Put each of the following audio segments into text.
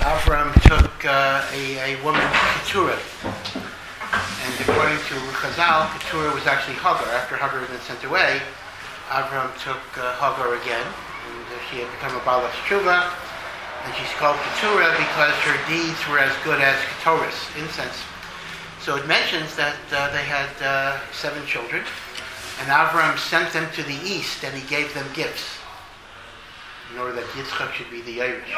Avram took a woman, Keturah, and according to Chazal, Keturah was actually Hagar. After Hagar had been sent away, Avram took Hagar again, and she had become a Balas Tshuva, and she's called Keturah because her deeds were as good as Keturah's, incense. So it mentions that they had 7 children, and Avram sent them to the east, and he gave them gifts, in order that Yitzchak should be the Yerush.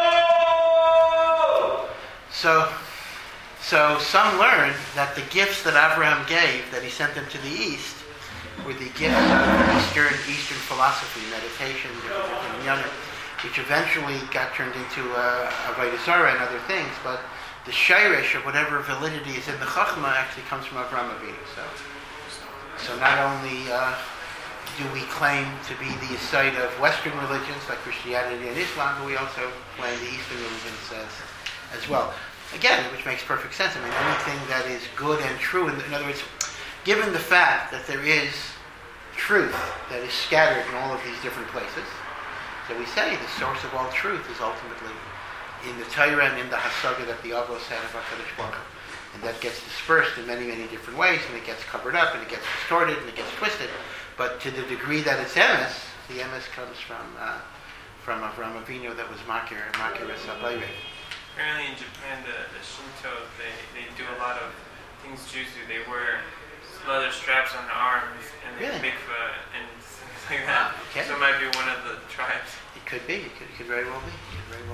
So some learn that the gifts that Abraham gave, that he sent them to the east, were the gifts of Eastern philosophy, meditation, which eventually got turned into Avodah Zarah and other things. But the shirish of whatever validity is in the Chachma actually comes from Avraham Avinu. So not only do we claim to be the site of Western religions like Christianity and Islam, but we also claim the Eastern religions as well. Again, which makes perfect sense. I mean, anything that is good and true, in other words, given the fact that there is truth that is scattered in all of these different places, so we say the source of all truth is ultimately in the Torah and in the Hasaga that the Avos had of HaKadosh Baruch Hu. And that gets dispersed in many, many different ways, and it gets covered up, and it gets distorted, and it gets twisted. But to the degree that it's emes, the emes comes from Avraham Avinu that was Makir es Habayre. Apparently in Japan, the Shinto, they do a lot of things Jews do. They wear leather straps on their arms, and they mikvah, and things like that. Okay. So it might be one of the tribes. It could be. It could very well be.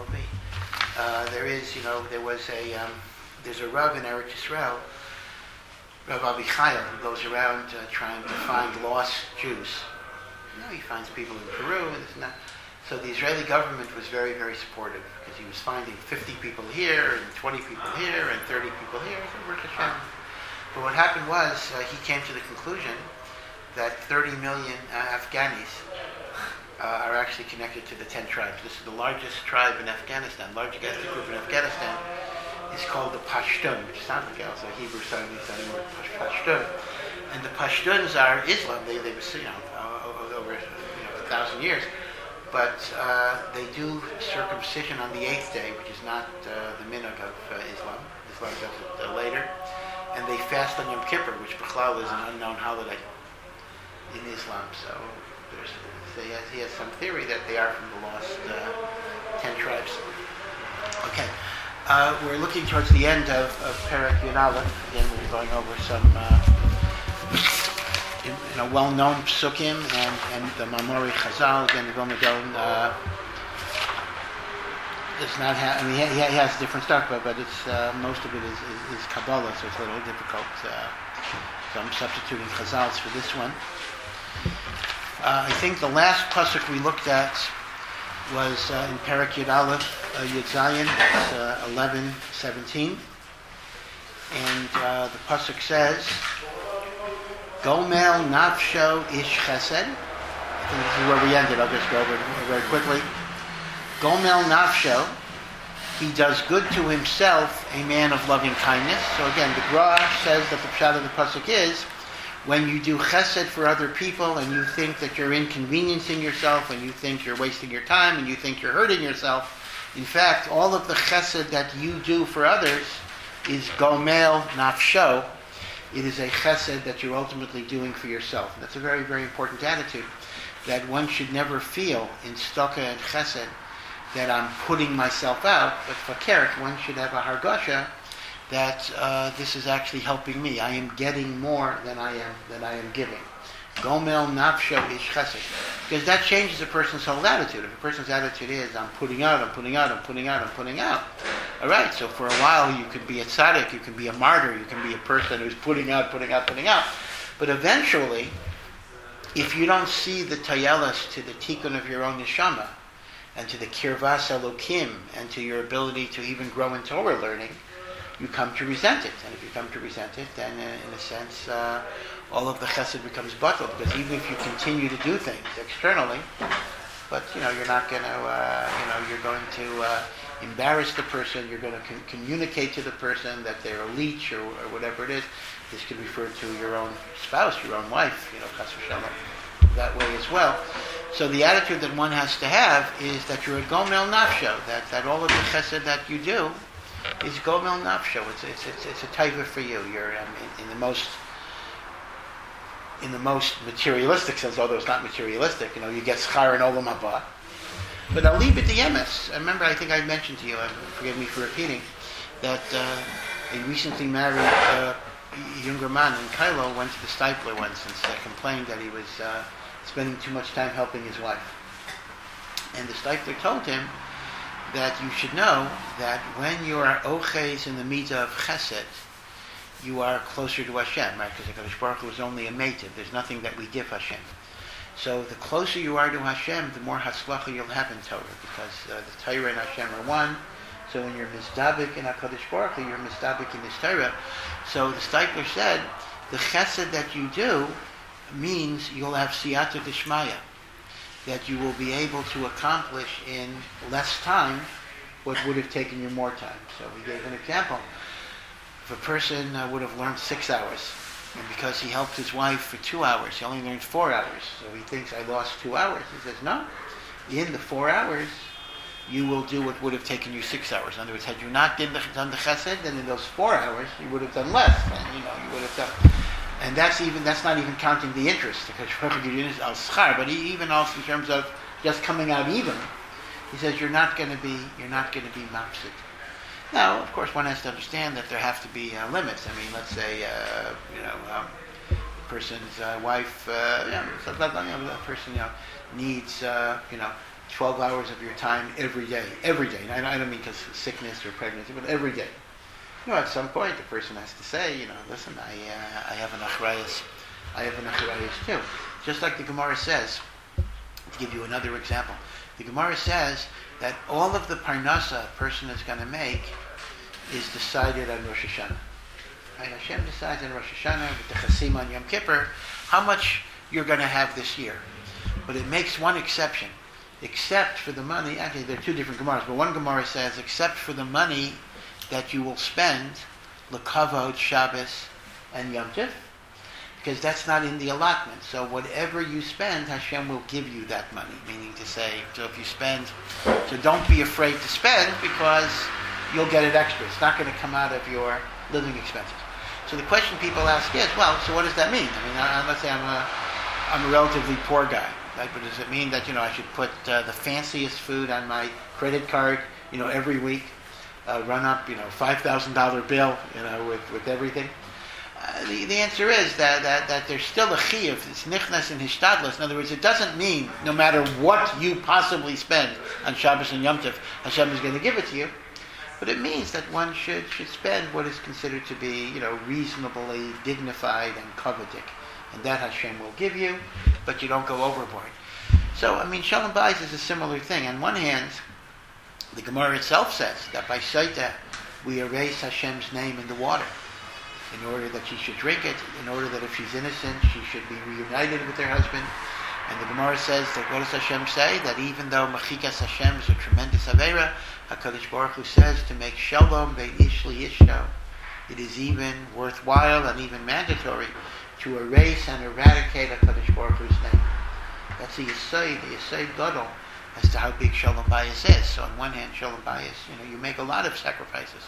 There's a Rav in Eretz Yisrael, Rav Avichai, who goes around trying to find lost Jews. He finds people in Peru and this and that. So the Israeli government was very, very supportive because he was finding 50 people here and 20 people here and 30 people here. But what happened was he came to the conclusion that 30 million Afghanis are actually connected to the 10 tribes. This is the largest tribe in Afghanistan, largest ethnic group in Afghanistan. Is called the Pashtun, which sounds like also a Hebrew sounding word, Pashtun. And the Pashtuns are Islam. They were over 1,000 years. But they do circumcision on the 8th day, which is not the minhag of Islam. Islam does it later. And they fast on Yom Kippur, which Bichlal is an unknown holiday in Islam. So he has some theory that they are from the lost 10 tribes. Okay. We're looking towards the end of Perek Yud Aleph. Again, we're going over some well-known psukim and the Mamori Chazal. Again, the Vilna Gaon does not have. I mean, he has different stuff, but it's most of it is Kabbalah, so it's a little difficult. So I'm substituting Chazals for this one. I think the last pasuk we looked at was in Perek Yud Aleph, Yud Zayin, 11:17, and the pasuk says, "Gomel nafsho ish chesed." I think this is where we ended. I'll just go over it very quickly. Gomel nafsho, he does good to himself, a man of loving kindness. So again, the Gra says that the pshat of the pasuk is, when you do chesed for other people and you think that you're inconveniencing yourself and you think you're wasting your time and you think you're hurting yourself, in fact, all of the chesed that you do for others is gomel nafsho. It is a chesed that you're ultimately doing for yourself. And that's a very, very important attitude, that one should never feel in tzedakah and chesed that I'm putting myself out, but for kerek, one should have a hargasha that this is actually helping me. I am getting more than I am giving. Gomel nafsho ish chesed. Because that changes a person's whole attitude. If a person's attitude is, I'm putting out. All right, so for a while you could be a tzaddik, you can be a martyr, you can be a person who's putting out. But eventually, if you don't see the tayelas to the tikkun of your own neshama, and to the kirvas elokim, and to your ability to even grow in Torah learning, you come to resent it. And if you come to resent it, then in a sense, all of the chesed becomes bottled. Because even if you continue to do things externally, but you're not going to, you're going to embarrass the person. You're going to communicate to the person that they're a leech or whatever it is. This could refer to your own spouse, your own wife, chas v'shalom, that way as well. So the attitude that one has to have is that you're a gomel nafsho, that all of the chesed that you do is gomel nafsho. It's a taiva for you. You're in the most materialistic sense, although it's not materialistic. You get schar and olam haba. But I'll leave it to yemes. I remember, I think I mentioned to you, forgive me for repeating, that a recently married younger man in Kailo went to the Stipler once and complained that he was spending too much time helping his wife. And the Stipler told him that you should know that when you are oches in the mitzvah of chesed, you are closer to Hashem, right? Because the Kadosh Baruch Hu is only a meitiv. There's nothing that we give Hashem. So the closer you are to Hashem, the more hatzlacha you'll have in Torah, because the Torah and Hashem are one. So when you're mizdabik in HaKadosh Baruch Hu, you're mizdabik in this Torah. So the Steipler said, the chesed that you do means you'll have siyata d'shmaya, that you will be able to accomplish in less time what would have taken you more time. So we gave an example. If a person would have learned 6 hours, and because he helped his wife for 2 hours, he only learned 4 hours. So he thinks, I lost 2 hours. He says, no. In the 4 hours, you will do what would have taken you 6 hours. In other words, had you not done the chesed, then in those 4 hours, you would have done less. And, you would have done... And that's not even counting the interest, because al schar, but even also in terms of just coming out even, he says you're not going to be mapsid. Now, of course, one has to understand that there have to be limits. I mean, let's say a person's wife, the person needs 12 hours of your time every day. And I don't mean because of sickness or pregnancy, but every day. At some point, the person has to say, listen, I have an achrayus. I have an achrayus too. Just like the Gemara says, to give you another example, the Gemara says that all of the parnasa a person is going to make is decided on Rosh Hashanah. Right? Hashem decides on Rosh Hashanah with the Chasim on Yom Kippur how much you're going to have this year. But it makes one exception. Except for the money, actually there are two different Gemaras, but one Gemara says, except for the money that you will spend, L'kavod, Shabbos, and Yom Tov, because that's not in the allotment. So whatever you spend, Hashem will give you that money. Meaning to say, so if you spend, so don't be afraid to spend because you'll get it extra. It's not going to come out of your living expenses. So the question people ask is, well, so what does that mean? I mean, let's say I'm a relatively poor guy, right? But does it mean that I should put the fanciest food on my credit card, every week, run up $5,000 bill, with everything? The answer is that there's still a chiyuv. It's nichnas and hishtadlus. In other words, it doesn't mean no matter what you possibly spend on Shabbos and Yom Tov, Hashem is going to give it to you. But it means that one should spend what is considered to be, reasonably dignified and coveted. And that Hashem will give you, but you don't go overboard. So, I mean, Shalom Bayis is a similar thing. On one hand, the Gemara itself says that by Shaita, we erase Hashem's name in the water in order that she should drink it, in order that if she's innocent, she should be reunited with her husband. And the Gemara says that what does Hashem say? That even though Machikas Hashem is a tremendous Aveira, HaKadosh Baruch Hu says to make Shalom Bein Ish L'Ishto, it is even worthwhile and even mandatory to erase and eradicate HaKadosh Baruch Hu's name. That's the Yesod Gadol, as to how big Shalom Bayis is. So on one hand, Shalom Bayis, you make a lot of sacrifices.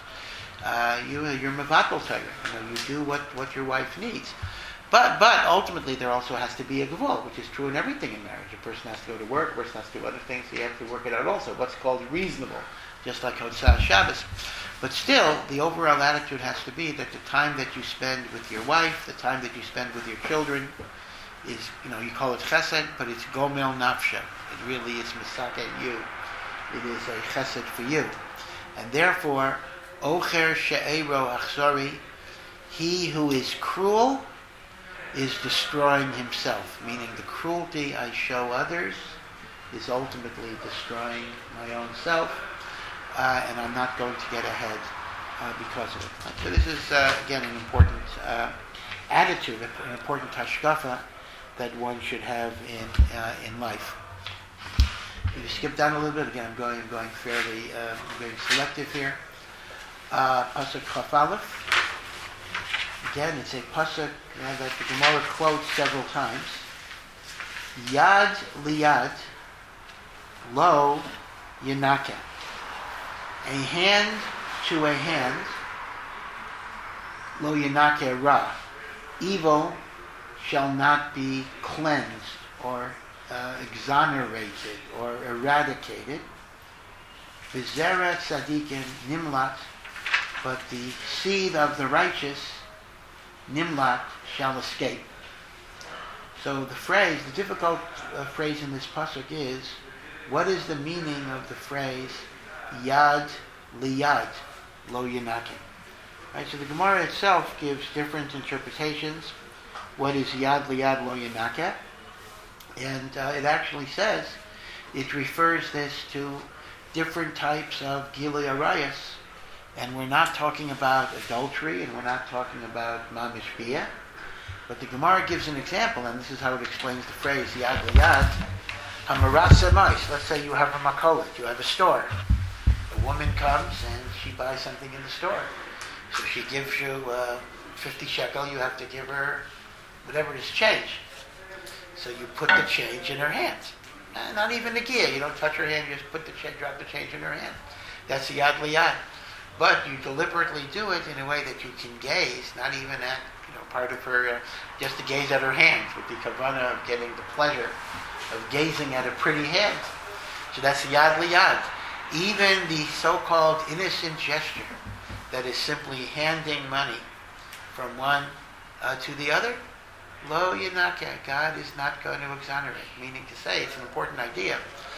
You're mevatel Torah. You do what your wife needs. But ultimately there also has to be a gevul, which is true in everything in marriage. A person has to go to work, a person has to do other things, so you have to work it out also. What's called reasonable, just like Hotzah Shabbos. But still, the overall attitude has to be that the time that you spend with your wife, the time that you spend with your children, is, you call it chesed, but it's gomel nafsha. It really is misake you. It is a chesed for you. And therefore, ocher she'ero achzori, he who is cruel is destroying himself, meaning the cruelty I show others is ultimately destroying my own self, and I'm not going to get ahead because of it. So this is, again, an important attitude, an important hashkafa that one should have in life. If you skip down a little bit, again, I'm going fairly very selective here. Pasuk Chaf Aleph. Again, it's a pasuk that the Gemara quotes several times. Yad liyad lo yinake. A hand to a hand, lo yinake ra. Evil shall not be cleansed or exonerated or eradicated. V'zera tzadikim nimlat, but the seed of the righteous, nimlat, shall escape. So the difficult phrase in this pasuk is, what is the meaning of the phrase yad liyad lo yinakim? Right, so the Gemara itself gives different interpretations. What is yad liyad lo yinakim? And it actually says, it refers this to different types of gilui arayos. And we're not talking about adultery, and we're not talking about mamish biyah. But the Gemara gives an example, and this is how it explains the phrase yad liyad. Hamaratza mais. Let's say you have a makolet, you have a store. A woman comes and she buys something in the store. So she gives you 50 shekel, you have to give her whatever it is, change. So you put the change in her hands. Not even a gear. You don't touch her hand, you just put the change, drop the change in her hand. That's the yad liyad. But you deliberately do it in a way that you can gaze, not even at part of her, just to gaze at her hands with the kavanah of getting the pleasure of gazing at a pretty hand. So that's the yad liyad. Even the so-called innocent gesture that is simply handing money from one to the other, lo yinake, God is not going to exonerate. Meaning to say, it's an important idea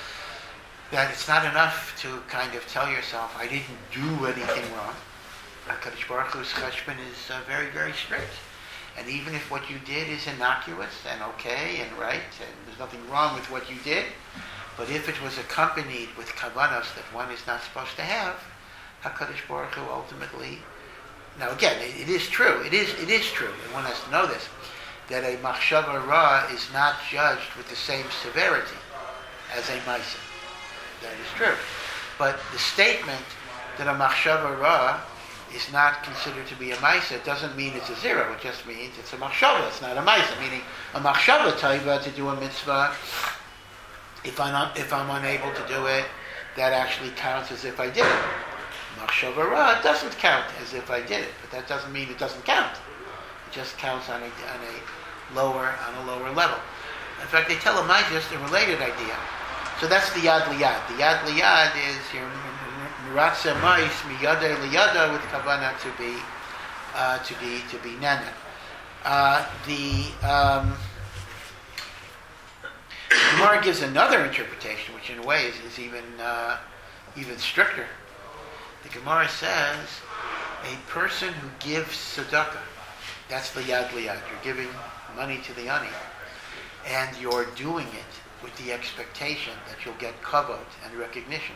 that it's not enough to kind of tell yourself, I didn't do anything wrong. HaKadosh Baruch Hu's cheshbon is very, very strict. And even if what you did is innocuous and okay and right, and there's nothing wrong with what you did, but if it was accompanied with kavanos that one is not supposed to have, HaKadosh Baruch Hu ultimately... Now again, it is true, it is true, and one has to know this, that a machshava ra is not judged with the same severity as a maisa. That is true. But the statement that a machshava ra is not considered to be a maisa doesn't mean it's a zero. It just means it's a machshava. It's not a maisa. Meaning a machshava taiva to do a mitzvah. If I'm unable to do it, that actually counts as if I did it. Machshava ra doesn't count as if I did it, but that doesn't mean it doesn't count. It just counts on a lower level. In fact, they tell a just a related idea. So that's the yad liyad. The yad liyad is your miratze mais miyada liyada with kavanah to be nana. The Gemara gives another interpretation, which in a way is even stricter. The Gemara says a person who gives tzedakah, that's the yad liyad. You're giving money to the ani, and you're doing it with the expectation that you'll get kavod and recognition.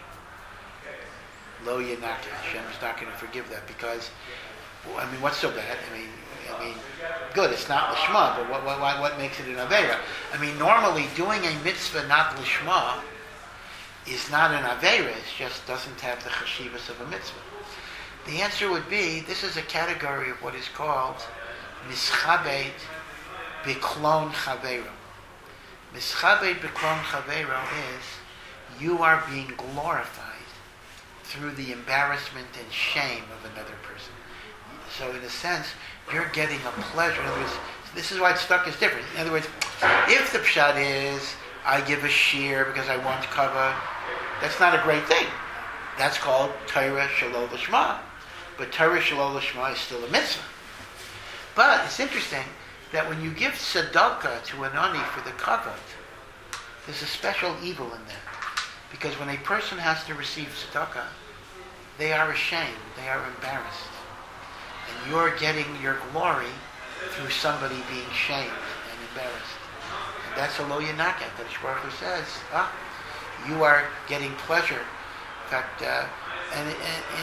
Lo yinake. Hashem is not going to forgive that because, what's so bad? I mean, good, it's not lishma, but what makes it an aveira? Normally doing a mitzvah not lishma is not an aveira, it just doesn't have the chashivas of a mitzvah. The answer would be, this is a category of what is called mischabed biklon chaveiro. Mischabed biklon chaveiro is, you are being glorified through the embarrassment and shame of another person. So in a sense, you're getting a pleasure. In other words, this is why tzedakah is different. In other words, if the pshat is, I give a shear because I want kavod, that's not a great thing. That's called Torah Shalol Lishma. But Torah Shalol Lishma is still a mitzvah. But it's interesting that when you give tzedakah to an ani for the kavod, there's a special evil in that. Because when a person has to receive tzedakah, they are ashamed, they are embarrassed. And you're getting your glory through somebody being shamed and embarrassed. And that's a lo yinake. Kadosh Baruch Hu says, you are getting pleasure. In fact, and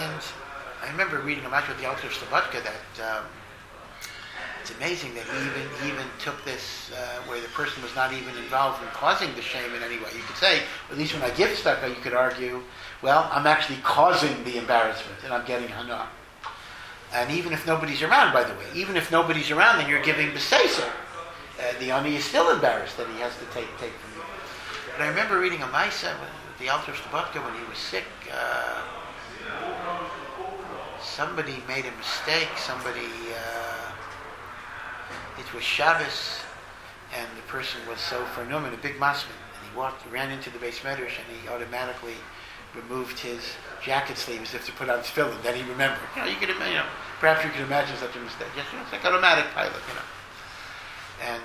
I remember reading a match with the Alter Slobodka that it's amazing that he even took this where the person was not even involved in causing the shame in any way. You could say, at least when I give tzedakah, you could argue, well, I'm actually causing the embarrassment and I'm getting hana. And even if nobody's around, by the way, even if nobody's around and you're giving b'seisel, the ani is still embarrassed that he has to take from you. But I remember reading a Maisa with the Alter Slobodka when he was sick. Somebody made a mistake. It was Shabbos, and the person was so vernomen, a big masman, and he ran into the Beis Medrash, and he automatically removed his jacket sleeve as if to put on tefillin. Then he remembered. Perhaps you can imagine such a mistake. Yes, it's like automatic pilot, And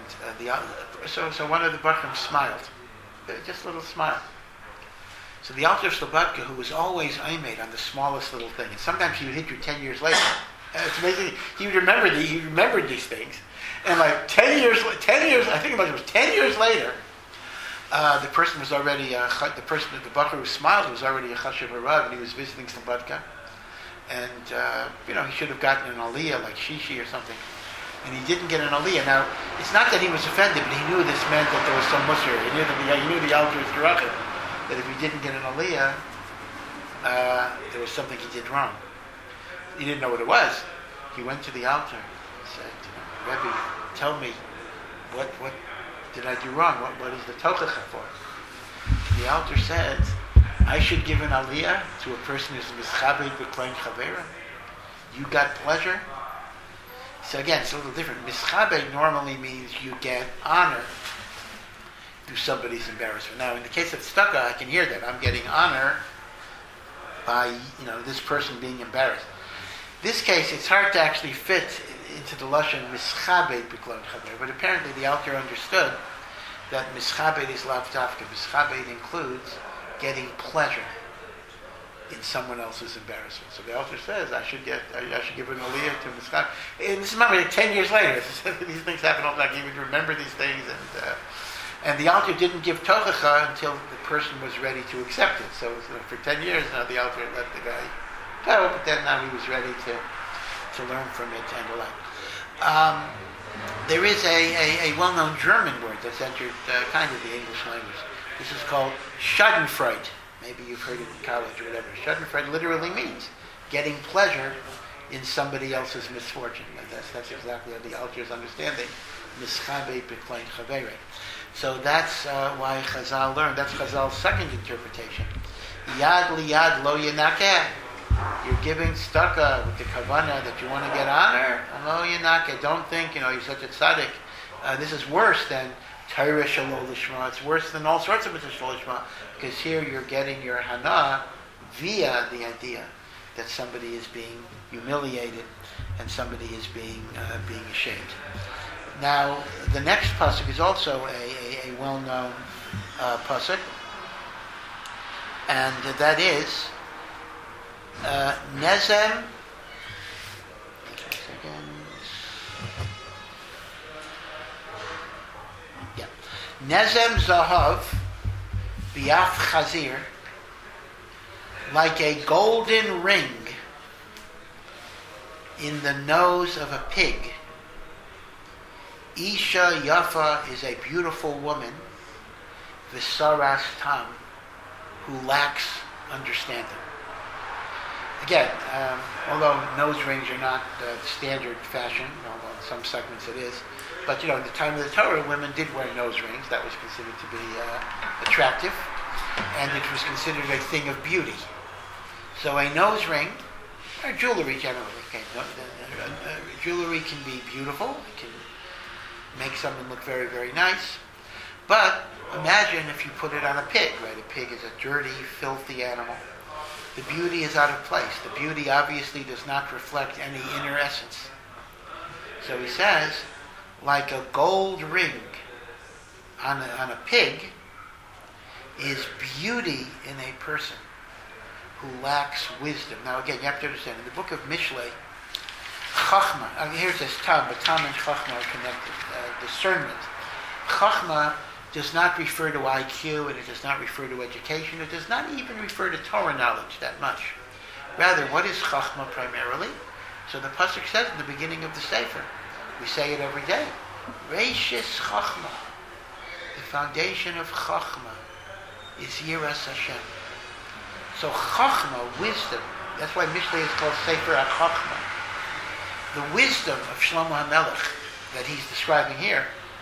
so one of the Bachram smiled, just a little smile. So the Alter Slobodka, who was always aimed on the smallest little thing, and sometimes he would hit you 10 years later. It's amazing. He remembered these things, and like 10 years, I think it was 10 years later, the person was already the Bachar who smiled was already a Chashiv Harav, and he was visiting Slobodka, and he should have gotten an aliyah like Shishi or something. And he didn't get an aliyah. Now, it's not that he was offended, but he knew this meant that there was some musr. He knew the Alter was derachim, that if he didn't get an aliyah, there was something he did wrong. He didn't know what it was. He went to the Alter and said, Rebbe, tell me, what did I do wrong? What is the tochacha for? The Alter said, I should give an aliyah to a person who's mischabed b'klein chavera. You got pleasure? So again, it's a little different. Mischabed normally means you get honor through somebody's embarrassment. Now, in the case of tzedakah, I can hear that. I'm getting honor by, this person being embarrassed. This case, it's hard to actually fit into the lashon mischabed b'klein chavera, but apparently the Alter understood that mischabed is lav dafka. Mischabed includes getting pleasure in someone else's embarrassment. So the Alter says, I should give an aliyah to mischabed. And this is not really 10 years later. These things happen all the time. You even remember these things. And the Alter didn't give tochacha until the person was ready to accept it. So for 10 years now, the Alter let the guy go, but then now he was ready to learn from it and the like. There is a well-known German word that's entered kind of the English language. This is called Schadenfreude. Maybe you've heard it in college or whatever. Schadenfreude literally means getting pleasure in somebody else's misfortune. And that's exactly the Alter's understanding. Mischabed b'klein chavera. So that's why Chazal learned. That's Chazal's second interpretation. Yad liyad lo yenakeh. You're giving tzedakah with the kavanah that you want to get honor. Lo yenakeh. Don't think, you're such a tzaddik. This is worse than Torah shalol lishma. It's worse than all sorts of mitzvot shalol lishma, because here you're getting your hana via the idea that somebody is being humiliated and somebody is being ashamed. Now, the next pasuk is also a well-known pasuk, and that is Nezem. Nezem zahav biaf chazir, like a golden ring in the nose of a pig. Isha Yafa is a beautiful woman, Visaras Tam, who lacks understanding. Again, although nose rings are not standard fashion, although in some segments it is, but in the time of the Torah, women did wear nose rings. That was considered to be attractive, and it was considered a thing of beauty. So a nose ring, or jewelry generally, jewelry can be beautiful, it can make someone look very, very nice, but imagine if you put it on a pig, right? A pig is a dirty, filthy animal. The beauty is out of place. The beauty obviously does not reflect any inner essence. So he says, like a gold ring on a pig is beauty in a person who lacks wisdom. Now again, you have to understand, in the book of Mishlei, Chachma, here it says Tam, but Tam and Chachma are connected. Discernment. Chachma does not refer to IQ, and it does not refer to education. It does not even refer to Torah knowledge that much. Rather, what is Chachma primarily? So the pasuk says in the beginning of the Sefer, we say it every day, Reishis Chachma. The foundation of Chachma is Yiras Hashem. So Chachma, wisdom, that's why Mishlei is called Sefer HaChachma. The wisdom of Shlomo HaMelech that he's describing here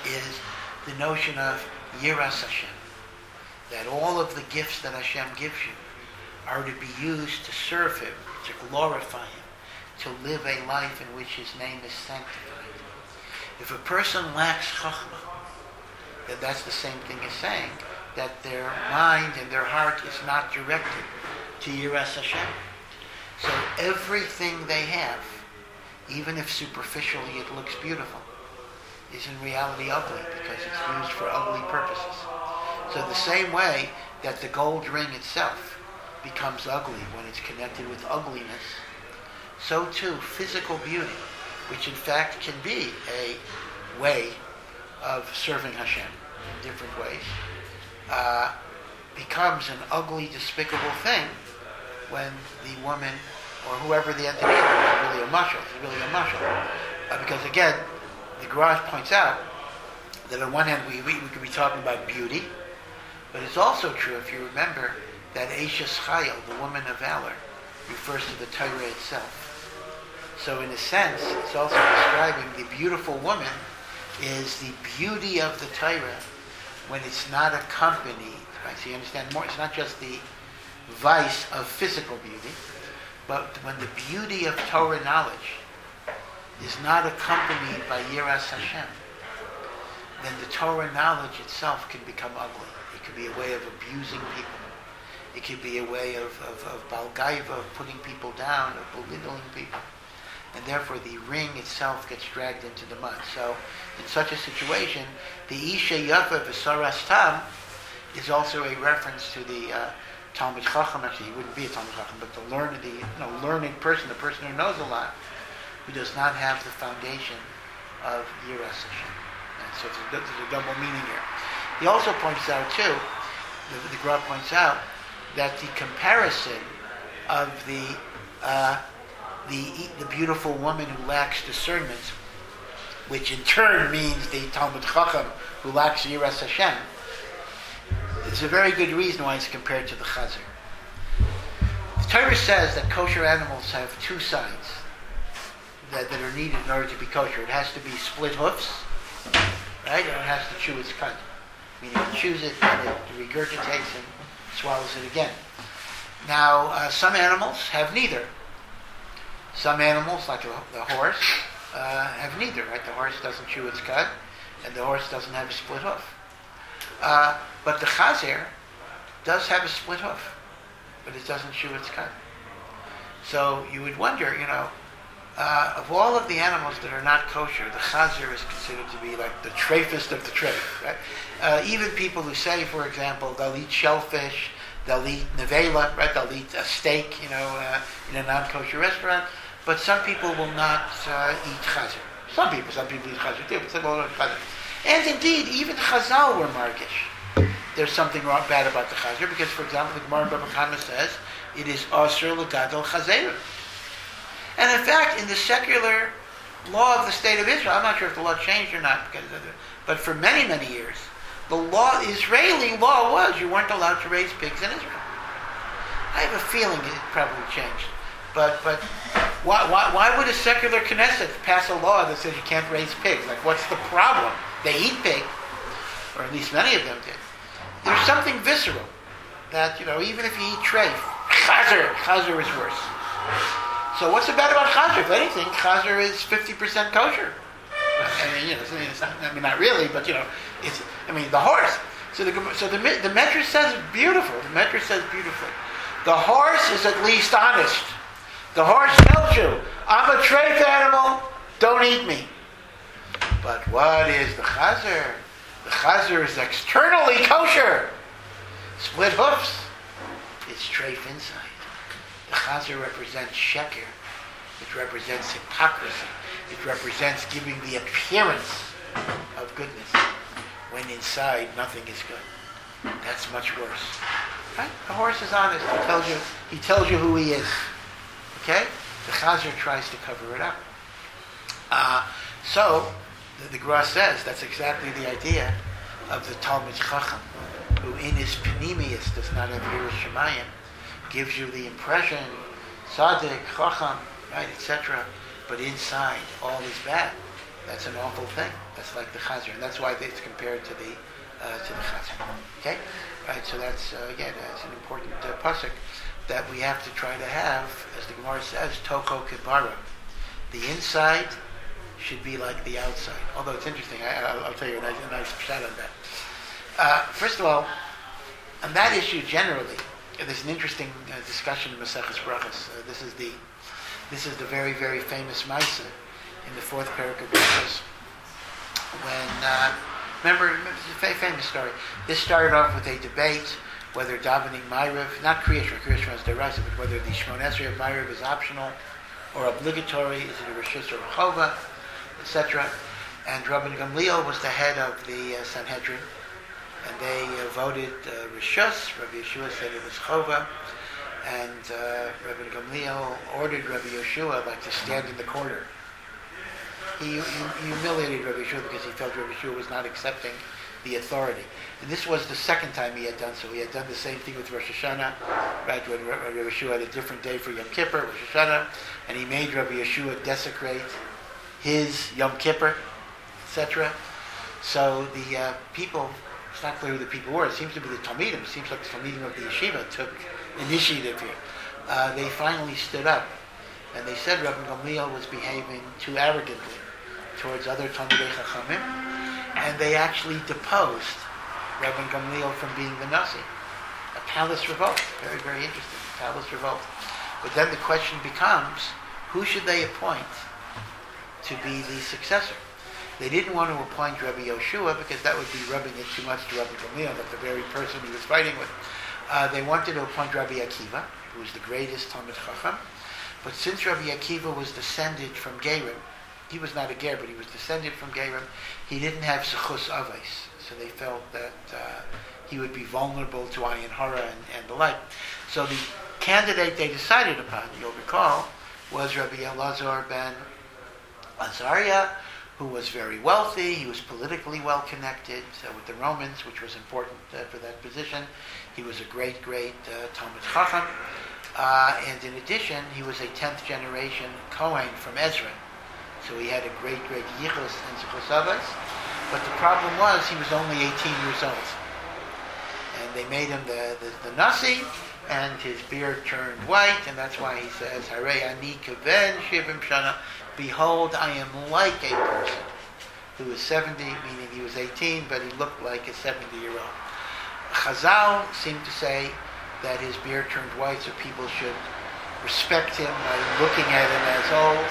is the notion of Yiras Hashem. That all of the gifts that Hashem gives you are to be used to serve Him, to glorify Him, to live a life in which His name is sanctified. If a person lacks Chachma, then that's the same thing as saying that their mind and their heart is not directed to Yiras Hashem. So everything they have, even if superficially it looks beautiful, is in reality ugly because it's used for ugly purposes. So the same way that the gold ring itself becomes ugly when it's connected with ugliness, so too physical beauty, which in fact can be a way of serving Hashem in different ways, becomes an ugly, despicable thing when the woman or whoever the entity is really a mashal. Because again, the Gemara points out that on one hand we could be talking about beauty, but it's also true, if you remember, that Eishes Chayil, the woman of valor, refers to the Torah itself. So in a sense, it's also describing the beautiful woman is the beauty of the Torah when it's not accompanied, right? So you understand more, it's not just the vice of physical beauty, but when the beauty of Torah knowledge is not accompanied by Yiras Hashem, then the Torah knowledge itself can become ugly. It could be a way of abusing people. It could be a way of balgaiva, of putting people down, of belittling people. And therefore the ring itself gets dragged into the mud. So in such a situation, the Isha Yafa V'Saras Tam is also a reference to the Talmid Chacham. Actually, he wouldn't be a Talmid Chacham, but the learned person, the person who knows a lot, who does not have the foundation of Yiras Hashem. And so there's a double meaning here. He also points out too, the Gemara points out, that the comparison of the beautiful woman who lacks discernment, which in turn means the Talmid Chacham who lacks Yiras Hashem, it's a very good reason why it's compared to the Chazir. The Torah says that kosher animals have two sides that are needed in order to be kosher. It has to be split hoofs, right? And it has to chew its cud. Meaning it chews it and it regurgitates and swallows it again. Now, some animals have neither. Some animals, like the horse, have neither, right? The horse doesn't chew its cud, and the horse doesn't have a split hoof. But the chazir does have a split hoof, but it doesn't chew its cud. So you would wonder, of all of the animals that are not kosher, the chazir is considered to be like the treifest of the treif, right? Even people who say, for example, they'll eat shellfish, they'll eat nevela, right? They'll eat a steak, in a non-kosher restaurant. But some people will not eat chazir. Some people eat chazir too, but some will not eat chazir. And indeed, even Chazal were margish. There's something wrong, bad about the chazir, because, for example, the Gemara in Bava Kama says it is asur l'gadol chazir. And in fact, in the secular law of the state of Israel, I'm not sure if the law changed or not, but for many, many years, the Israeli law was you weren't allowed to raise pigs in Israel. I have a feeling it probably changed. But why would a secular Knesset pass a law that says you can't raise pigs? Like, what's the problem? They eat pig, or at least many of them did. There's something visceral that, even if you eat treif, chazir is worse. So what's the bad about chazir? If anything, chazir is 50% kosher. Not really, but it's. The horse. So the Medrash says beautiful. The Medrash says beautifully. The horse is at least honest. The horse tells you, I'm a treif animal. Don't eat me. But what is the chazir? The chazir is externally kosher. Split hoofs. It's treif inside. The chazir represents sheker. It represents hypocrisy. It represents giving the appearance of goodness when inside nothing is good. That's much worse. Right? The horse is honest. He tells you who he is. Okay? The chazir tries to cover it up. So the Gemara says that's exactly the idea of the Talmid Chacham, who in his panemius does not have Yiras Shamayim, gives you the impression, Tzaddik, Chacham, right, etc., but inside all is bad. That's an awful thing. That's like the Chazar, and that's why it's compared to the Chazar. Okay, right. So that's again, that's an important pasuk that we have to try to have, as the Gemara says, Toko Kibara. The inside should be like the outside. Although it's interesting, I'll tell you a nice shot on that. First of all, on that issue generally, there's an interesting discussion in Maseches Brachos. This is the very, very famous Maisa in the fourth parak of Brachos. When remember, it's a very famous story. This started off with a debate whether davening Ma'ariv, not Kriyash Shema is deraisa, but whether the Shemon Esrei of Ma'ariv is optional or obligatory, is it a Rishus or a Chova, etc. And Rabbi Gamliel was the head of the Sanhedrin, and they voted Rishus. Rabbi Yeshua said it was Chova, and Rabbi Gamliel ordered Rabbi Yeshua to stand in the corner. He humiliated Rabbi Yeshua because he felt Rabbi Yeshua was not accepting the authority. And this was the second time he had done so. He had done the same thing with Rosh Hashanah, right, when Rabbi Yeshua had a different day for Yom Kippur, Rosh Hashanah, and he made Rabbi Yeshua desecrate his Yom Kippur, etc. So the people, it's not clear who the people were. It seems to be the Talmidim. It seems like the Talmidim of the yeshiva took initiative here. They finally stood up, and they said Rabbi Gamliel was behaving too arrogantly towards other Talmidei Chachamim, and they actually deposed Rabbi Gamliel from being the Nasi. A palace revolt. Very, very interesting. A palace revolt. But then the question becomes, who should they appoint to be the successor? They didn't want to appoint Rabbi Yoshua because that would be rubbing it too much to Rabbi Gamliel, that the very person he was fighting with. They wanted to appoint Rabbi Akiva, who was the greatest Talmid Chacham. But since Rabbi Akiva was descended from Gerim, he was not a Ger, but he was descended from Gerim, he didn't have Zechus Avos. So they felt that he would be vulnerable to Ayin Hara and the like. So the candidate they decided upon, you'll recall, was Rabbi Elazar ben Azariah, who was very wealthy. He was politically well connected with the Romans, which was important for that position. He was a great Talmid Chacham. And in addition, he was a 10th generation Kohen from Ezra. So he had a great yichus and zechus avos. But the problem was he was only 18 years old. And they made him the Nasi, and his beard turned white, and that's why he says, Harei ani keven shivim shana, behold, I am like a person who is 70, meaning he was 18, but he looked like a 70-year-old. Chazal seemed to say that his beard turned white so people should respect him by looking at him as old.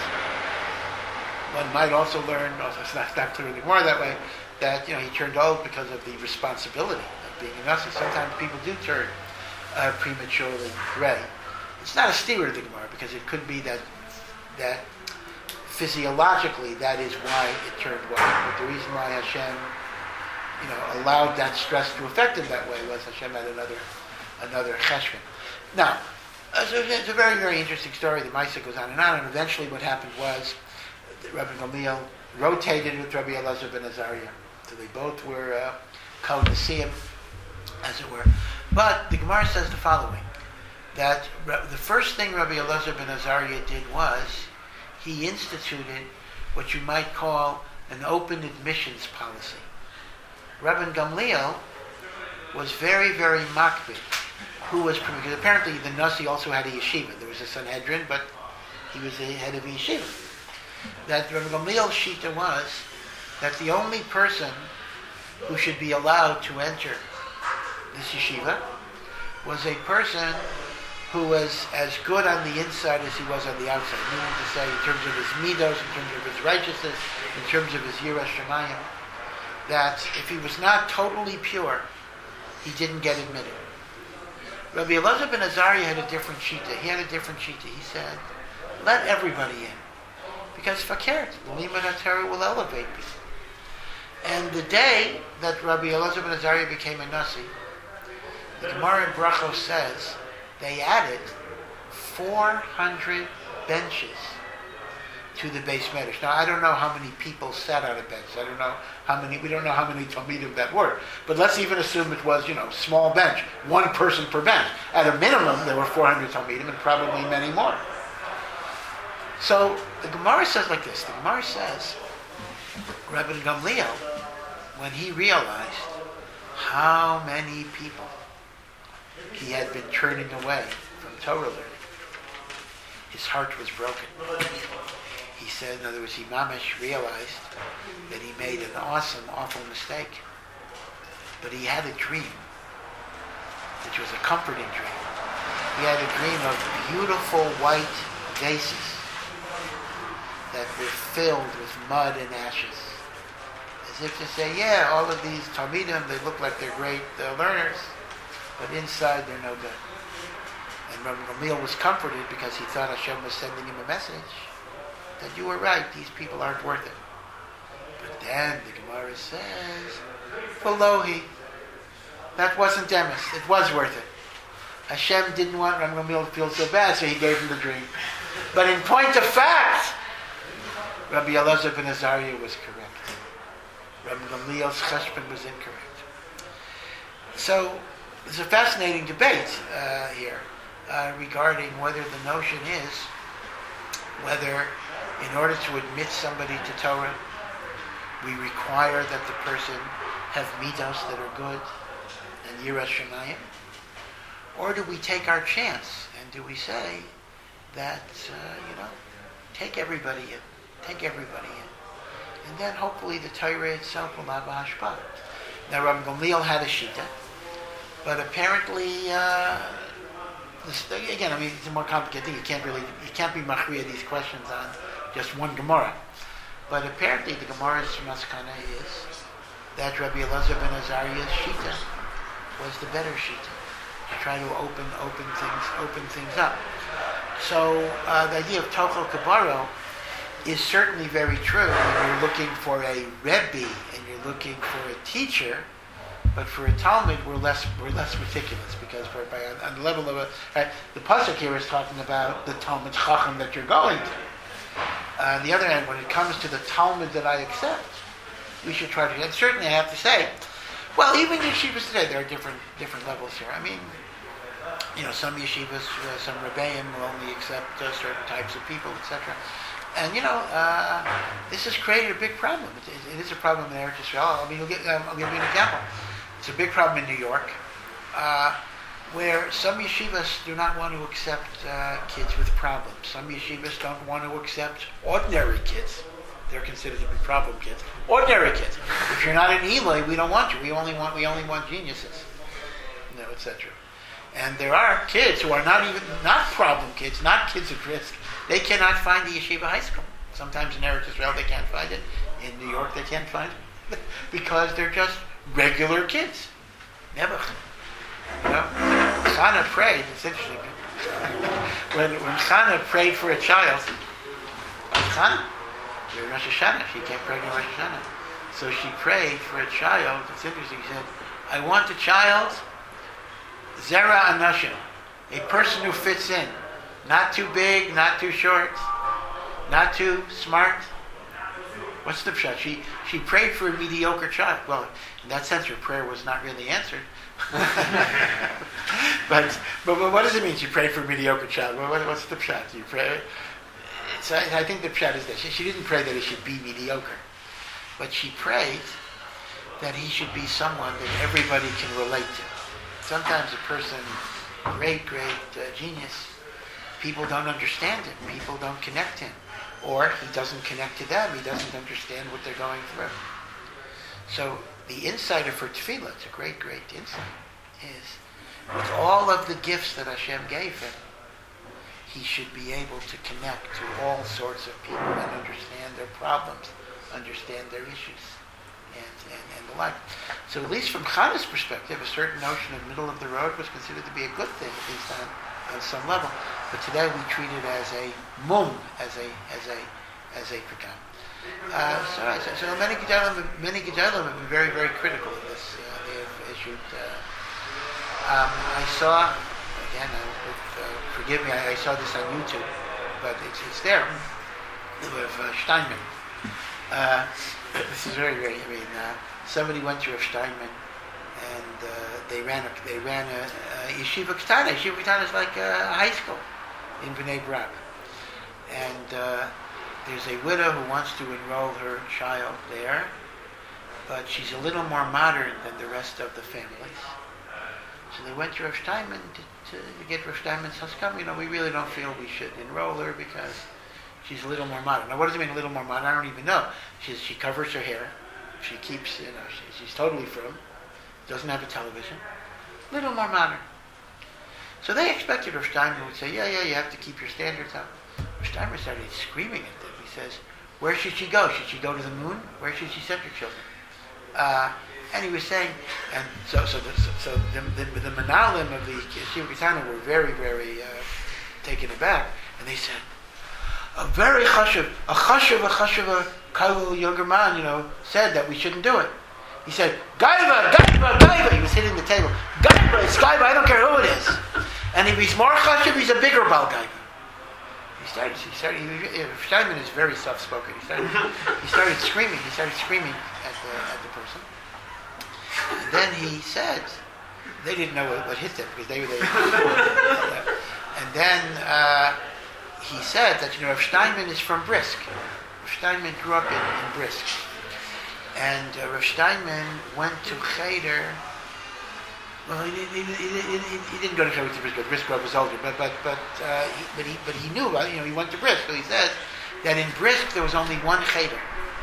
One might also learn, it's not clearly more that way, that he turned old because of the responsibility of being a Nasi. Sometimes people do turn prematurely gray. It's not a steer of the Gemara because it could be that physiologically that is why it turned white. But the reason why Hashem, allowed that stress to affect him that way was Hashem had another cheshbon. Now, so it's a very, very interesting story. The Maisa goes on, and eventually what happened was Rabbi Gamliel rotated with Rabbi Elazar ben Azariah. So they both were co-Nesiim, as it were. But the Gemara says the following, that the first thing Rabbi Elazar ben Azariah did was he instituted what you might call an open admissions policy. Rabbi Gamliel was very, very makbid. Because apparently the Nasi also had a yeshiva. There was a Sanhedrin, but he was the head of a yeshiva. That Rabbi Gamliel's shita was that the only person who should be allowed to enter this yeshiva was a person who was as good on the inside as he was on the outside. Meaning to say, in terms of his midos, in terms of his righteousness, in terms of his yiras shamayim, that if he was not totally pure, he didn't get admitted. Rabbi Elazar ben Azariah had a different shita. He said, let everybody in. Because fakert, the Limud HaTorah will elevate people. And the day that Rabbi Elazar ben Azariah became a Nasi, the Gemara in Brachos says they added 400 benches to the Beis Medrash. Now, I don't know how many people sat on a bench. We don't know how many Talmidim that were. But let's even assume it was, small bench, one person per bench. At a minimum, there were 400 Talmidim and probably many more. So the Gemara says like this. The Gemara says Rabbi Gamliel, when he realized how many people he had been turning away from Torah learning, his heart was broken. He said, in other words, he mamish realized that he made an awful mistake. But he had a dream, which was a comforting dream. He had a dream of beautiful white vases that were filled with mud and ashes. As if to say, yeah, all of these Talmidim, they look like they're great learners, but inside they're no good. And Rabbi Gamliel was comforted because he thought Hashem was sending him a message that you were right, these people aren't worth it. But then the Gemara says, Velohi, that wasn't Demis, it was worth it. Hashem didn't want Rabbi Gamliel to feel so bad, so he gave him the dream. But in point of fact, Rabbi Elazar ben Azariah was correct. Rabbi Gamliel's cheshbon was incorrect. So there's a fascinating debate here regarding whether the notion is whether in order to admit somebody to Torah, we require that the person have midos that are good and yiras shamayim, or do we take our chance and do we say that take everybody in, and then hopefully the Torah itself will have a hashpah. Now Rabbi Gamliel had a shita, but apparently, it's a more complicated thing. You can't be machriya these questions on just one Gemara. But apparently the Gemara's maskana is that Rabbi Elazar ben Azariah's shita was the better shita, to try to open things up. So the idea of tochel kabaro is certainly very true when you're looking for a rebbe and you're looking for a teacher. But for a Talmud, we're less meticulous because on the level of the pasuk here is talking about the Talmud Chacham that you're going to. On the other hand, when it comes to the Talmud that I accept, we should try to. And certainly, I have to say, well, even yeshivas today, there are different levels here. I mean, some yeshivas, some rebbeim will only accept certain types of people, etc. And this has created a big problem. It is a problem in Eretz Yisrael. I'll give you an example. It's a big problem in New York, where some yeshivas do not want to accept kids with problems. Some yeshivas don't want to accept ordinary kids. They're considered to be problem kids. Ordinary kids. If you're not in Eloi, we don't want you. We only want geniuses, etc. And there are kids who are not problem kids, not kids at risk. They cannot find the yeshiva high school. Sometimes in Eretz Yisrael they can't find it. In New York they can't find it because they're just regular kids. Never. Chana prayed. It's interesting. When Chana prayed for a child, Chana, during Rosh Hashanah, she kept praying in Rosh Hashanah. So she prayed for a child. It's interesting. She said, "I want a child, Zera Anashim, a person who fits in, not too big, not too short, not too smart." What's the pshat? She prayed for a mediocre child. Well, in that sense, her prayer was not really answered. but what does it mean? She prayed for a mediocre child. What's the pshat? You pray. So I think the pshat is that she didn't pray that he should be mediocre, but she prayed that he should be someone that everybody can relate to. Sometimes a person, great genius, people don't understand him. People don't connect him. Or he doesn't connect to them. He doesn't understand what they're going through. So the insight for tefillah, it's a great insight, is with all of the gifts that Hashem gave him, he should be able to connect to all sorts of people and understand their problems, understand their issues, and the like. So at least from Chana's perspective, a certain notion of middle of the road was considered to be a good thing, at least on some level. But today we treat it as a as a pagam. So many gedolim have been very, very critical of this. They have issued. I saw again. Forgive me. I saw this on YouTube, but it's there. With Steinman. This is very. Somebody went to Rav Steinman, and they ran a yeshiva ketana. Yeshiva ketana is like a high school in Bnei Brak, and there's a widow who wants to enroll her child there, but she's a little more modern than the rest of the families. So they went to Rav Steinman to get Rav Steinman's Haskam. We really don't feel we should enroll her because she's a little more modern. Now, what does it mean, a little more modern? I don't even know. She covers her hair. She keeps, she's totally frum. Doesn't have a television. A little more modern. So they expected Rav Steinman would say, yeah, you have to keep your standards up. Rav Steinman started screaming at them. He says, where should she go? Should she go to the moon? Where should she send her children? And he was saying, and so the Manalim of the Yeshiva Kitana were very, very taken aback, and they said, a Kailul younger man, said that we shouldn't do it. He said, Gaiva, he was hitting the table. Gaiva, it's Gaiva, I don't care who it is. And if he's more chashuv, he's a bigger Baal Gaiva. Steinman is very soft-spoken. He started screaming at the person. And then he said, they didn't know what hit them because they and then he said that Rav Steinman is from Brisk. Rav Steinman grew up in Brisk, and Rav Steinman went to Cheder. Well, he didn't go to Cheder to Brisk. Brisk was older, but he knew about it. He went to Brisk. So he says that in Brisk there was only one Cheder,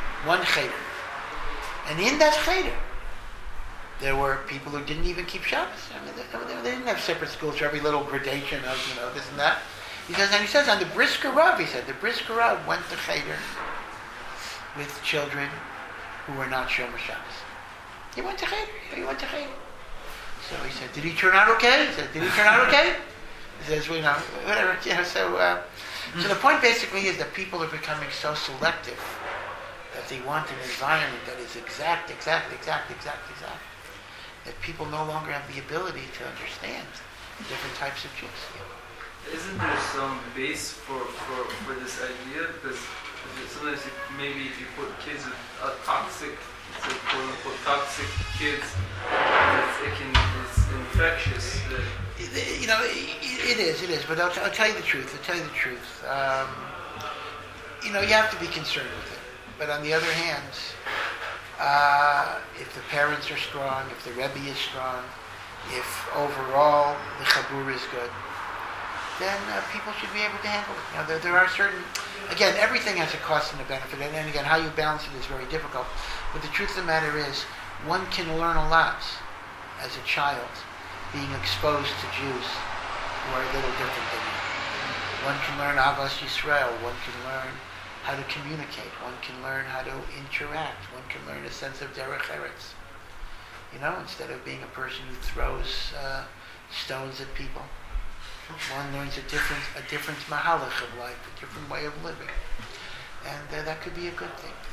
and in that Cheder there were people who didn't even keep Shabbos. They didn't have separate schools for every little gradation of this and that. He says on the Brisker Rav, the Brisker Rav went to Cheder with children who were not Shomer Shabbos. He went to Cheder. So he said, did he turn out okay? He says, whatever. So the point basically is that people are becoming so selective that they want an environment that is exact. That people no longer have the ability to understand different types of Jews. Isn't there some base for this idea? Because sometimes maybe if you put kids with toxic, quote unquote toxic kids, it's infectious. It is. But I'll tell you the truth. You have to be concerned with it. But on the other hand, if the parents are strong, if the Rebbe is strong, if overall the Chabur is good, then people should be able to handle it. There are certain, again, everything has a cost and a benefit, and again, how you balance it is very difficult. But the truth of the matter is, one can learn a lot as a child, being exposed to Jews who are a little different than you. One can learn Avas Yisrael, one can learn how to communicate, one can learn how to interact, one can learn a sense of derech eretz. Instead of being a person who throws stones at people, one learns a different mahalach of life, a different way of living, and that could be a good thing.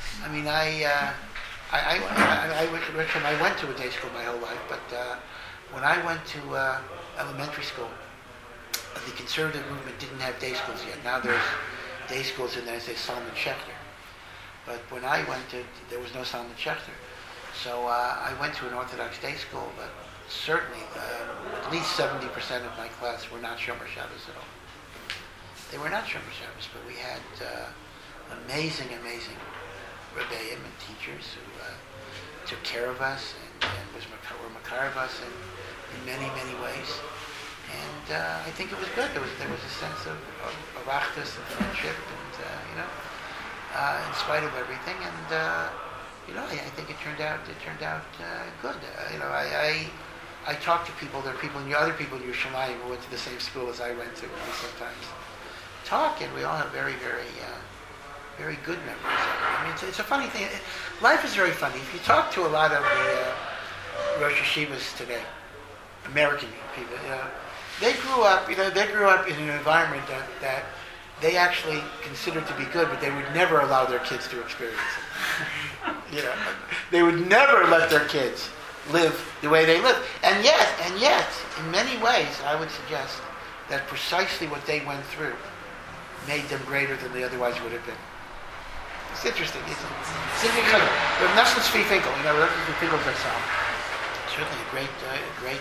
I went to a day school my whole life, but when I went to elementary school, the conservative movement didn't have day schools yet. Now there's day schools in there, say Salman Schechter. But when I went there was no Salman Schechter. So I went to an Orthodox day school, but certainly at least 70% of my class were not Shomer Shabbos at all. They were not Shomer Shabbos, but we had amazing Rebbeim and teachers who took care of us and were makar of us in many ways. And I think it was good. There was a sense of arachtas and friendship, and in spite of everything. And I think it turned out good. I talk to people. There are other people in Yerushalayim who went to the same school as I went to. We sometimes talk, and we all have very good memories of it. It's a funny thing. Life is very funny. If you talk to a lot of the Rosh Yeshivas today, American people, they grew up in an environment that they actually considered to be good, but they would never allow their kids to experience it. They would never let their kids live the way they live. And yet, in many ways, I would suggest that precisely what they went through made them greater than they otherwise would have been. It's interesting, isn't it? It's interesting. Rav Nosson Tzvi Finkel, Rav Nosson Tzvi Finkel Zatzal, certainly a great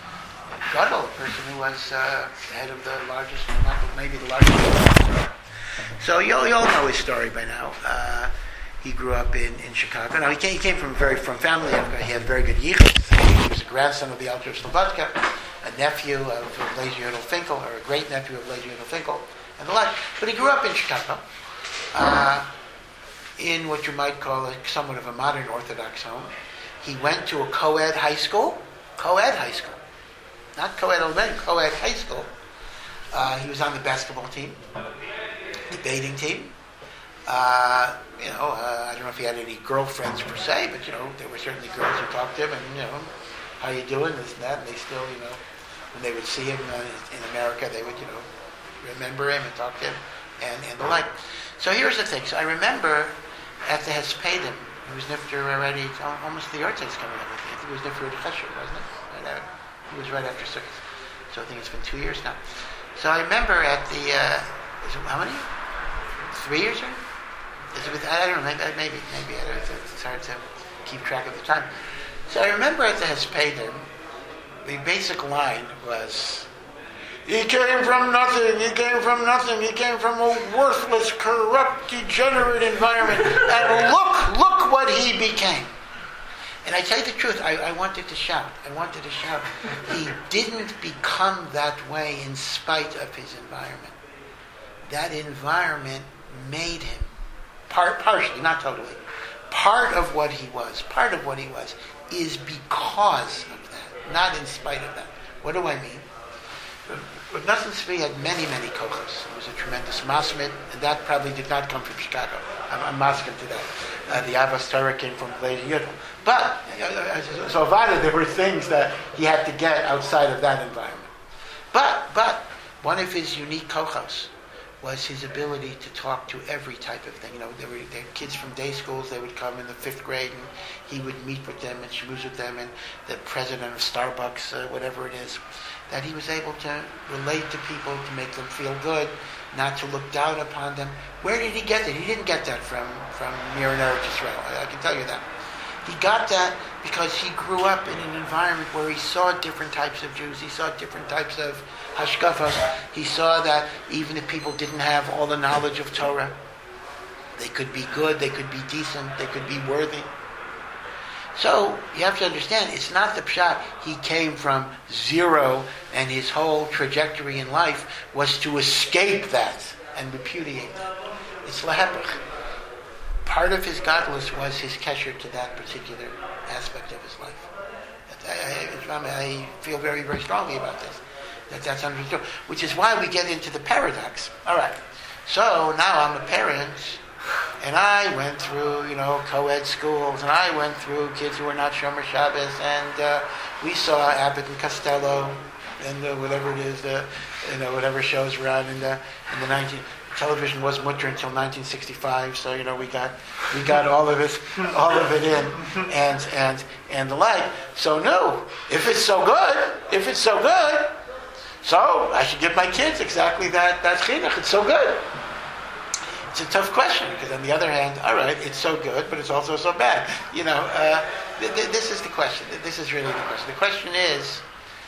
gadol, a person who was the head of the largest, maybe the largest So you all know his story by now. He grew up in Chicago. Now he came from family. He had very good yichud. He was a grandson of the Alter of Slobodka, a nephew of Lezer Yudel Finkel, or a great nephew of Lezer Yudel Finkel, and the like. But he grew up in Chicago, in what you might call somewhat of a modern Orthodox home. He went to a co-ed high school, not co-ed elementary, co-ed high school. He was on the basketball team, debating team. I don't know if he had any girlfriends per se, but there were certainly girls who talked to him, and how you doing, this and that, and they still, when they would see him in America, they would, remember him and talk to him, and the like. So here's the thing. So I remember at the Hespedim, he was nifter already. Almost the Yortzei's coming up. I think it was nifter at Cheshire, wasn't it? It was right after Sukkot. So I think it's been 2 years now. So I remember at the how many? 3 years ago? I don't know, maybe. It's hard to keep track of the time. So I remember at the Hespedim, the basic line was, he came from nothing, he came from a worthless, corrupt, degenerate environment, and look what he became. And I tell you the truth, I wanted to shout. He didn't become that way in spite of his environment. That environment made him, partially, not totally, part of what he was is because of that, not in spite of that. What do I mean? Rav Nosson Tzvi had many kochos. He was a tremendous masmid, and that probably did not come from Chicago. I'm masking to that. The Avos Torah came from Lezer Yudel. But, so Avada, there were things that he had to get outside of that environment. But one of his unique kochos was his ability to talk to every type of thing. There were kids from day schools, they would come in the 5th grade, and he would meet with them and schmooze with them, and the president of Starbucks, whatever it is, that he was able to relate to people, to make them feel good, not to look down upon them. Where did he get that? He didn't get that from Mir and Eretz Yisrael. I can tell you that. He got that because he grew up in an environment where he saw different types of Jews, he saw different types of hashkafas. He saw that even if people didn't have all the knowledge of Torah, they could be good, they could be decent, they could be worthy. So you have to understand, it's not the pshat he came from zero and his whole trajectory in life was to escape that and repudiate that. It's lahepech. Part of his godless was his kesher to that particular aspect of his life. I feel very, very strongly about this. That's understood. Which is why we get into the paradox. All right. So now I'm a parent, and I went through, co-ed schools, and I went through kids who were not Shomer Shabbos, and we saw Abbott and Costello, and whatever it is, whatever shows were on in the 19. Television was mutter until 1965, so we got all of it in, and the like. So no, if it's so good, so I should give my kids exactly that chinuch. It's so good. It's a tough question because on the other hand, all right, it's so good, but it's also so bad. This is the question. This is really the question. The question is,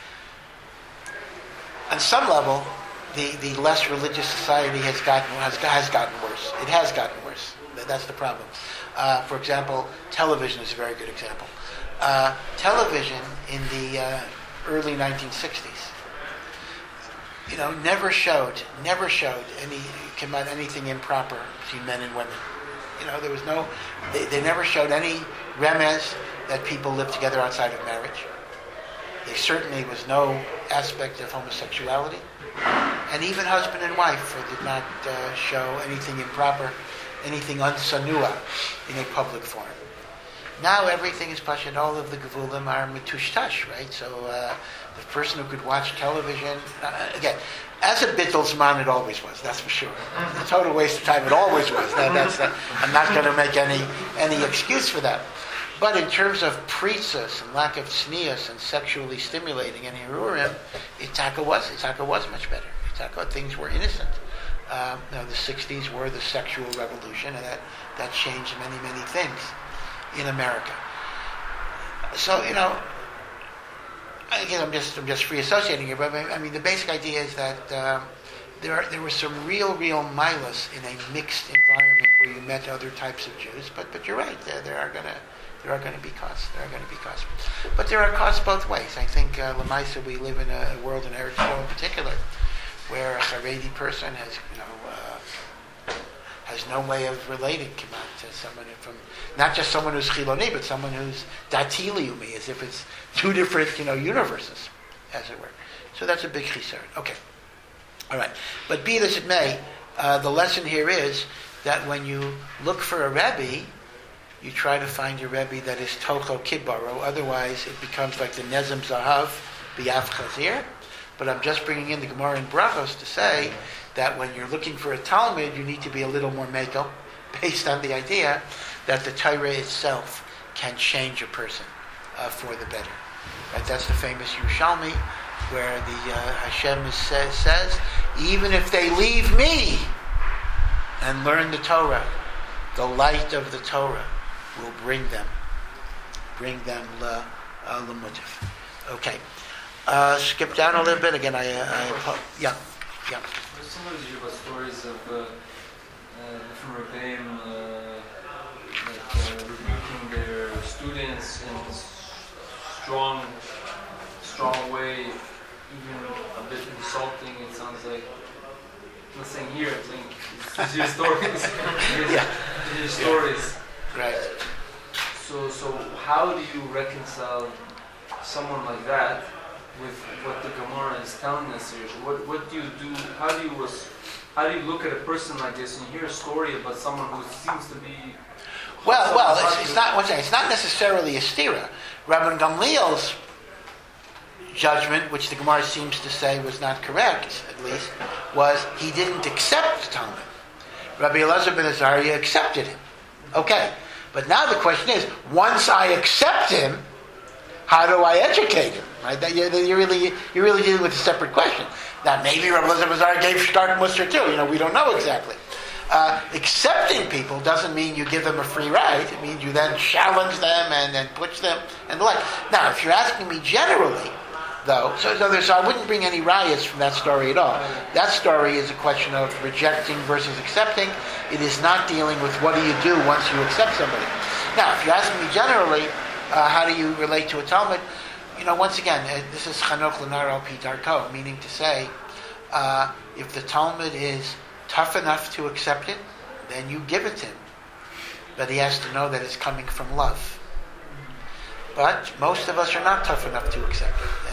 on some level, the less religious society has gotten worse. It has gotten worse. That's the problem. For example, television is a very good example. Television in the early 1960s, never showed anything improper between men and women. There was they never showed any remez that people lived together outside of marriage. There certainly was no aspect of homosexuality. And even husband and wife did not show anything improper, anything unsanua in a public forum. Now everything is pashut. All of the gevulim are metushtash, right? So the person who could watch television, again, as a Bittelsman, it always was, that's for sure. A total waste of time, it always was. I'm not going to make any excuse for that. But in terms of pritzas and lack of tznius and sexually stimulating and hirurim, Itaka was much better. Things were innocent. The 60s were the sexual revolution, and that changed many things in America. So, again, I'm just free associating here, but I mean, the basic idea is that there were some real milas in a mixed environment where you met other types of Jews. But you're right. There are going to be costs. But there are costs both ways. I think Lamaisa, we live in a world in Eretz Yisrael in particular, where a Haredi person has no way of relating to someone from, not just someone who's Chiloni, but someone who's Dati Liumi, as if it's two different universes, as it were. So that's a big chisar. Okay. All right. But be this it may, the lesson here is that when you look for a Rebbe, you try to find a Rebbe that is Tocho Kibaro. Otherwise, it becomes like the Nezem Zahav, Biaf Chazir. But I'm just bringing in the Gemara in Brachos to say that when you're looking for a Talmud, you need to be a little more mekel, based on the idea that the Torah itself can change a person for the better. Right? That's the famous Yerushalmi, where the Hashem says, even if they leave me and learn the Torah, the light of the Torah will bring them l'mutif. Okay. Skip down a little bit again. Yeah. Sometimes you have stories of different rebbeim rebuking their students in a strong way, even a bit insulting. It sounds like, I'm not saying here, I think it's your stories. Your stories. Right. So how do you reconcile someone like that with what the Gemara is telling us here? What do you do? How do you look at a person like this and you hear a story about someone who seems to be? Well, it's not necessarily a stira. Rabban Gamliel's judgment, which the Gemara seems to say was not correct, at least, was he didn't accept the Talmud. Rabbi Elazar ben Azariah accepted him. Okay, but now the question is: once I accept him, how do I educate him? Right? You're really dealing with a separate question. Now, maybe Rabbi Elazar ben Azariah gave Shtark Musar too. We don't know exactly. Accepting people doesn't mean you give them a free ride. It means you then challenge them and then push them and the like. Now, if you're asking me generally, though, so I wouldn't bring any riots from that story at all. That story is a question of rejecting versus accepting. It is not dealing with what do you do once you accept somebody. Now, if you're asking me generally, how do you relate to a Talmud? Once again, this is Chanoch L'nar Al Pi Darko, meaning to say, if the Talmud is tough enough to accept it, then you give it to him. But he has to know that it's coming from love. But most of us are not tough enough to accept it.